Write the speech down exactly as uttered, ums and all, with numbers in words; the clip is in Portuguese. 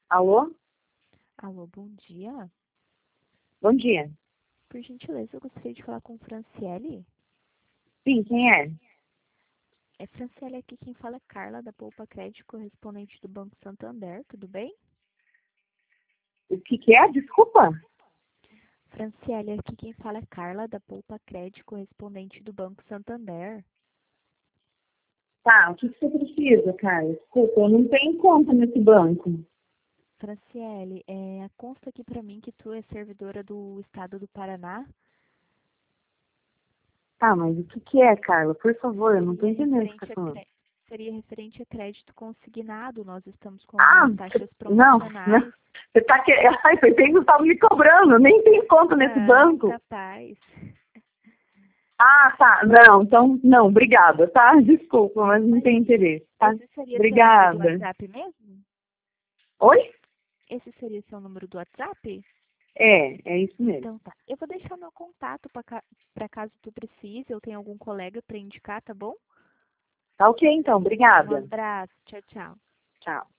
Alô? Alô, bom dia. Bom dia. Por gentileza, eu gostaria de falar com Franciele. Sim, quem é? É Franciele aqui, quem fala é Carla, da Poupa Crédito, correspondente do Banco Santander, tudo bem? O que que é? Desculpa. Franciele aqui, quem fala é Carla, da Poupa Crédito, correspondente do Banco Santander. Tá, o que que você precisa, cara? Desculpa, eu não tenho conta nesse banco. Franciele, é, consta aqui pra mim que tu é servidora do Estado do Paraná. Tá, mas o que que é, Carla? Por favor, eu não tô Seria entendendo o que você referente tá a, falando. cre... Seria referente a crédito consignado. Nós estamos com Ah, algumas taxas não, não. promocionais. Você tá que... Ai, pensei que você tava me cobrando, eu nem tenho conta nesse Não, banco. capaz. Ah, tá, não, então, não, obrigada, tá? Desculpa, mas não tem Imagina. interesse, tá? Esse seria seu número do Obrigada. WhatsApp mesmo? Oi? Esse seria seu número do WhatsApp? É, é isso mesmo. Então tá. Eu vou deixar meu contato para caso tu precise, eu tenho algum colega para indicar, tá bom? Tá ok, então, Um obrigada. abraço. Tchau, tchau. Tchau.